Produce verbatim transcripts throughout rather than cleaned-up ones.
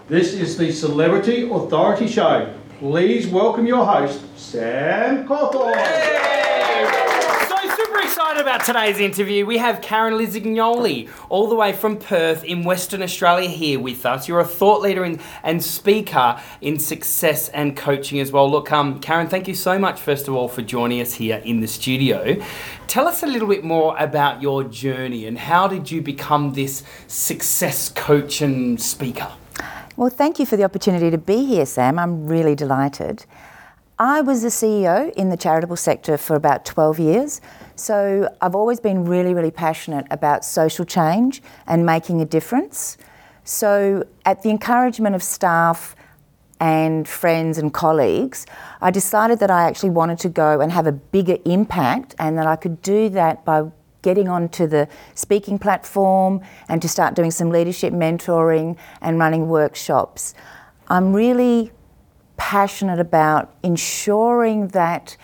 This is the Celebrity Authority Show. Please welcome your host, Sam Cawthorn. Hey! So super excited about today's interview. We have Karen Lizzignoli, all the way from Perth in Western Australia, here with us. You're a thought leader in, and speaker in success and coaching as well. Look, um, Karen, thank you so much, first of all, for joining us here in the studio. Tell us a little bit more about your journey and how did you become this success coach and speaker? Well, thank you for the opportunity to be here, Sam. I'm really delighted. I was the C E O in the charitable sector for about twelve years, so I've always been really, really passionate about social change and making a difference. So at the encouragement of staff and friends and colleagues, I decided that I actually wanted to go and have a bigger impact and that I could do that by getting onto the speaking platform and to start doing some leadership mentoring and running workshops. I'm really passionate about ensuring that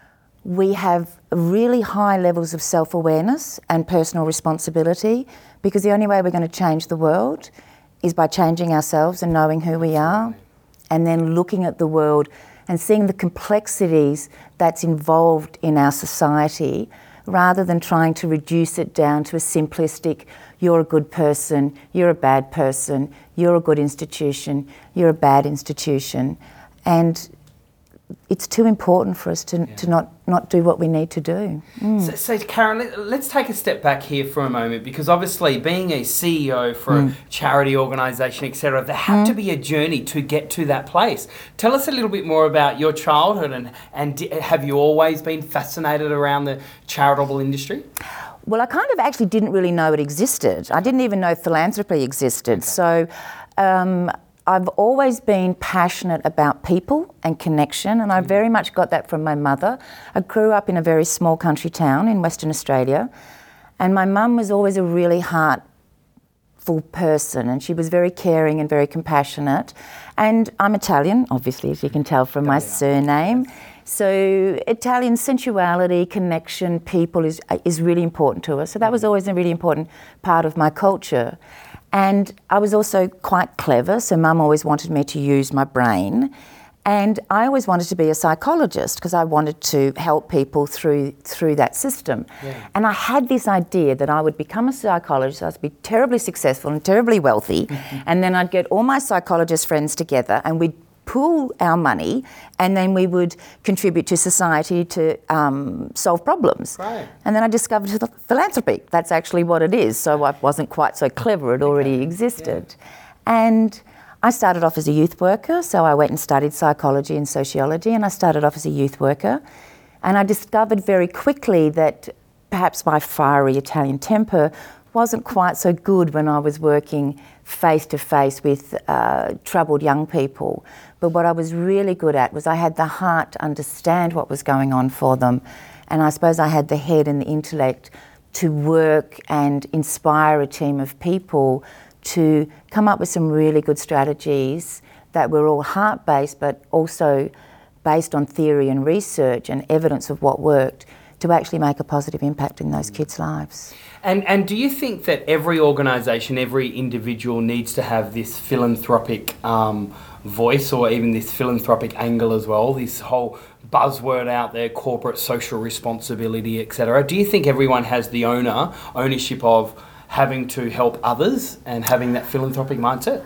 we have really high levels of self-awareness and personal responsibility, because the only way we're going to change the world is by changing ourselves and knowing who we are, and then looking at the world and seeing the complexities that's involved in our society, rather than trying to reduce it down to a simplistic, you're a good person, you're a bad person, you're a good institution, you're a bad institution. And it's too important for us to, yeah. to not, not do what we need to do. Mm. So, so, Karen, let, let's take a step back here for a moment, because obviously being a C E O for mm. a charity organisation, et cetera, there had mm. to be a journey to get to that place. Tell us a little bit more about your childhood, and, and have you always been fascinated around the charitable industry? Well, I kind of actually didn't really know it existed. I didn't even know philanthropy existed. Okay. So um, I've always been passionate about people and connection, and I very much got that from my mother. I grew up in a very small country town in Western Australia, and my mum was always a really heartful person, and she was very caring and very compassionate. And I'm Italian, obviously, as you can tell from my surname. So Italian sensuality, connection, people is is really important to us. So that was always a really important part of my culture. And I was also quite clever, so Mum always wanted me to use my brain. And I always wanted to be a psychologist because I wanted to help people through through that system. Yeah. And I had this idea that I would become a psychologist, I'd be terribly successful and terribly wealthy, mm-hmm. and then I'd get all my psychologist friends together and we'd pool our money, and then we would contribute to society to um, solve problems. Right. And then I discovered philanthropy. That's actually what it is. So I wasn't quite so clever. It already okay. existed. Yeah. And I started off as a youth worker. So I went and studied psychology and sociology, and I started off as a youth worker. And I discovered very quickly that perhaps my fiery Italian temper wasn't quite so good when I was working face-to-face with uh, troubled young people. But what I was really good at was I had the heart to understand what was going on for them. And I suppose I had the head and the intellect to work and inspire a team of people to come up with some really good strategies that were all heart-based, but also based on theory and research and evidence of what worked, to actually make a positive impact in those kids' lives. And and do you think that every organisation, every individual needs to have this philanthropic um, voice, or even this philanthropic angle as well, this whole buzzword out there, corporate social responsibility, et cetera? Do you think everyone has the owner, ownership of having to help others and having that philanthropic mindset?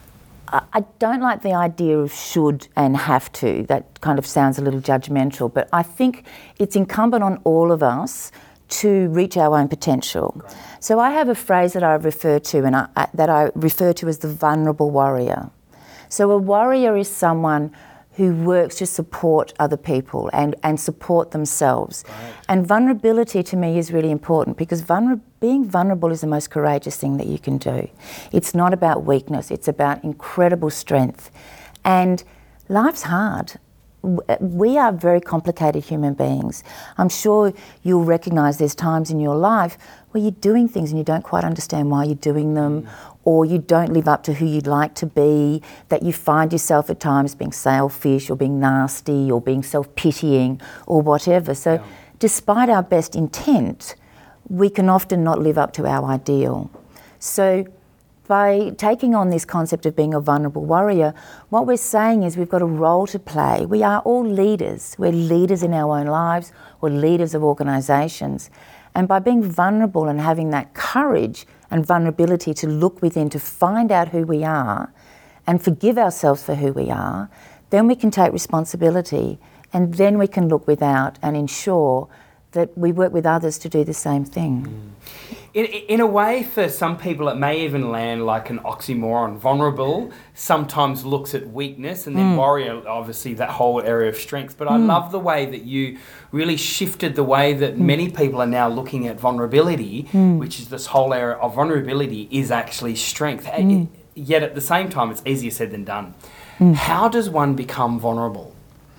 I don't like the idea of should and have to. That kind of sounds a little judgmental, but I think it's incumbent on all of us to reach our own potential. Right. So I have a phrase that I refer to and I, I, that I refer to as the vulnerable warrior. So a warrior is someone who works to support other people and, and support themselves. Right. And vulnerability to me is really important, because vulner- being vulnerable is the most courageous thing that you can do. It's not about weakness, it's about incredible strength. And life's hard. We are very complicated human beings. I'm sure you'll recognise there's times in your life where you're doing things and you don't quite understand why you're doing them, mm. or you don't live up to who you'd like to be, that you find yourself at times being selfish or being nasty or being self-pitying or whatever. So yeah. despite our best intent, we can often not live up to our ideal. So by taking on this concept of being a vulnerable warrior, what we're saying is we've got a role to play. We are all leaders. We're leaders in our own lives. We're leaders of organisations. And by being vulnerable and having that courage and vulnerability to look within, to find out who we are and forgive ourselves for who we are, then we can take responsibility, and then we can look without and ensure that we work with others to do the same thing. Mm. In, in a way, for some people, it may even land like an oxymoron. Vulnerable sometimes looks at weakness, and then Mm. warrior, obviously, that whole area of strength. But I Mm. love the way that you really shifted the way that Mm. many people are now looking at vulnerability, Mm. which is this whole area of vulnerability is actually strength. Mm. Yet at the same time, it's easier said than done. Mm. How does one become vulnerable?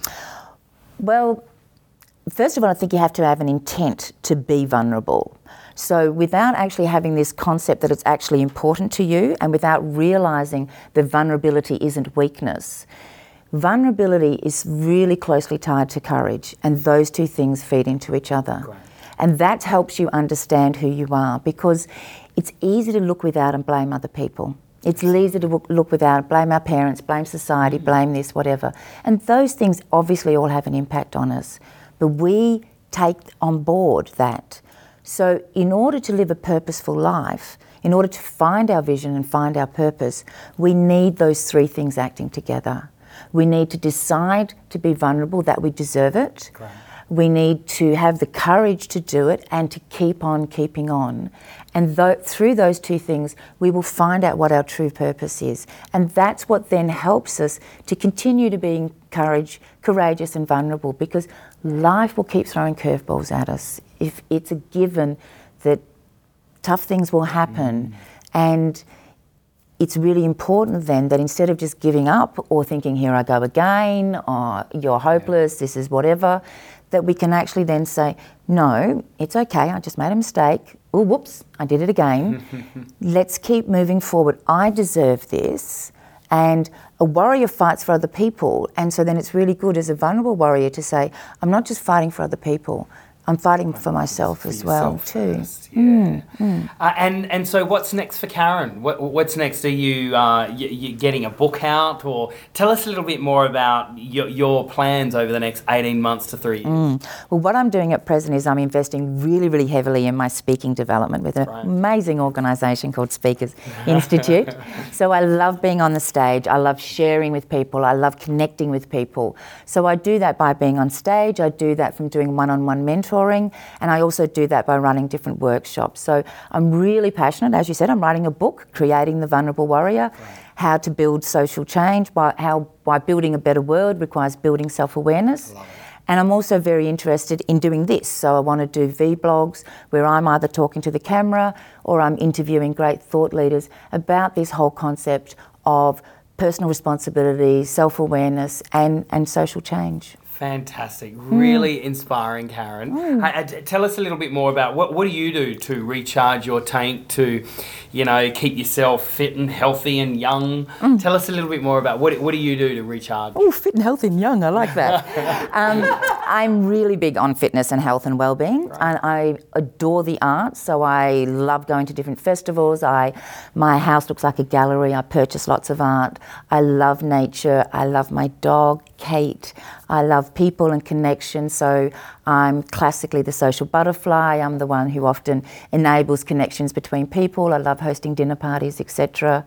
Well, first of all, I think you have to have an intent to be vulnerable. So without actually having this concept that it's actually important to you, and without realising that vulnerability isn't weakness, vulnerability is really closely tied to courage, and those two things feed into each other. Great. And that helps you understand who you are, because it's easy to look without and blame other people. It's easy to look without, blame our parents, blame society, blame this, whatever. And those things obviously all have an impact on us. But we take on board that. So in order to live a purposeful life, in order to find our vision and find our purpose, we need those three things acting together. We need to decide to be vulnerable, that we deserve it. Great. We need to have the courage to do it and to keep on keeping on. And th- through those two things, we will find out what our true purpose is. And that's what then helps us to continue to be courage, courageous and vulnerable, because life will keep throwing curveballs at us. If it's a given that tough things will happen, mm. and it's really important then that instead of just giving up or thinking, here I go again, or you're hopeless, yeah. this is whatever, that we can actually then say, no, it's okay, I just made a mistake. Oh, whoops, I did it again. Let's keep moving forward. I deserve this. And a warrior fights for other people. And so then it's really good as a vulnerable warrior to say, I'm not just fighting for other people, I'm fighting for myself for as well too. First, yeah. Mm, mm. Uh, and and so what's next for Karen? What, what's next? Are you uh, you, you getting a book out, or tell us a little bit more about your, your plans over the next eighteen months to three years? Mm. Well, what I'm doing at present is I'm investing really, really heavily in my speaking development with an right. amazing organisation called Speakers Institute. So I love being on the stage. I love sharing with people. I love connecting with people. So I do that by being on stage. I do that from doing one-on-one mentoring. And I also do that by running different workshops. So I'm really passionate. As you said, I'm writing a book, Creating the Vulnerable Warrior, right. how to build social change, by how by building a better world requires building self-awareness. And I'm also very interested in doing this. So I want to do V-blogs where I'm either talking to the camera or I'm interviewing great thought leaders about this whole concept of personal responsibility, self-awareness and, and social change. Fantastic. Really mm. inspiring, Karen. Mm. I, I, tell us a little bit more about what, what do you do to recharge your tank, to, you know, keep yourself fit and healthy and young? Mm. Tell us a little bit more about what, what do you do to recharge? Oh, fit and healthy and young. I like that. um, I'm really big on fitness and health and well-being. Right. And I adore the arts. So I love going to different festivals. I, my house looks like a gallery. I purchase lots of art. I love nature. I love my dog, Kate. I love people and connection, so I'm classically the social butterfly. I'm the one who often enables connections between people. I love hosting dinner parties, et cetera.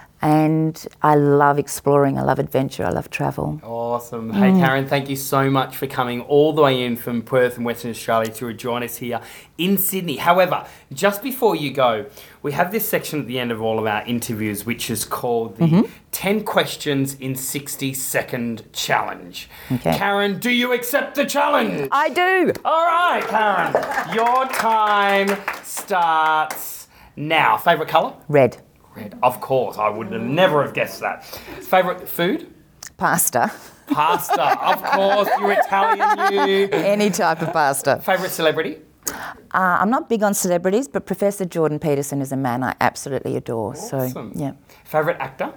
And I love exploring, I love adventure, I love travel. Awesome. Hey, mm. Karen, thank you so much for coming all the way in from Perth in Western Australia to join us here in Sydney. However, just before you go, we have this section at the end of all of our interviews, which is called the mm-hmm. ten questions in sixty second challenge. Okay. Karen, do you accept the challenge? I do. All right, Karen, your time starts now. Favourite colour? Red. Red, of course. I would have never have guessed that. Favourite food? Pasta. Pasta, of course. You're Italian, you. Any type of pasta. Favourite celebrity? Uh, I'm not big on celebrities, but Professor Jordan Peterson is a man I absolutely adore. Awesome. So, yeah. Favourite actor?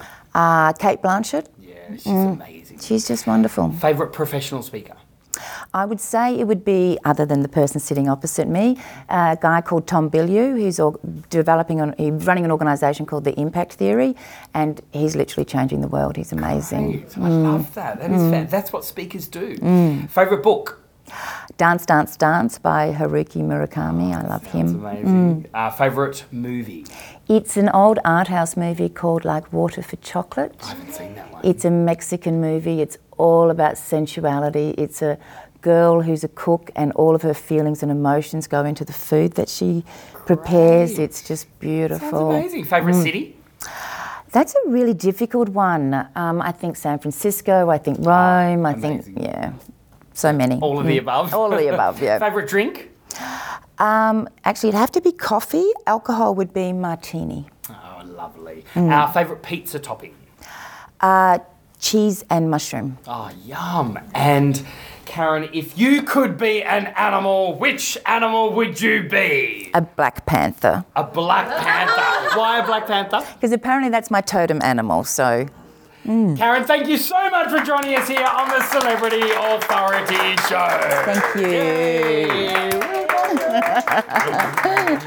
Uh, Cate Blanchett. Yeah, she's mm. amazing. She's just wonderful. Favourite professional speaker? I would say it would be, other than the person sitting opposite me, a guy called Tom Bilyeu, who's or- developing, on, he's running an organisation called the Impact Theory, and he's literally changing the world. He's amazing. Great. I love that. That is fa- that's what speakers do. Favourite book? Dance, Dance, Dance by Haruki Murakami. I love That's him. amazing. Uh, favourite movie? It's an old art house movie called like Water for Chocolate. I haven't seen that one. It's a Mexican movie. It's all about sensuality. It's a girl who's a cook and all of her feelings and emotions go into the food that she prepares. Great. It's just beautiful. Sounds amazing. Favourite city? That's a really difficult one. Um, I think San Francisco, I think Rome, I think, amazing. yeah, so many. All of the above? All of the above, yeah. Favourite drink? Um, actually, it'd have to be coffee. Alcohol would be martini. Oh, lovely. Our favourite pizza topping? Uh, cheese and mushroom. Oh, yum. And Karen, if you could be an animal, which animal would you be? A black panther. A Black Panther. Why a Black Panther? Because apparently that's my totem animal, so... Karen, thank you so much for joining us here on the Celebrity Authority Show. Thank you. Yay.